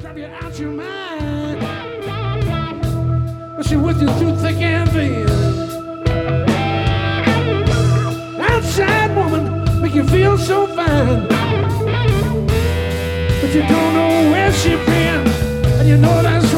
drive you out your mind. But she with you through thick and thin. Outside woman make you feel so fine, but you don't know where she been, and you know that's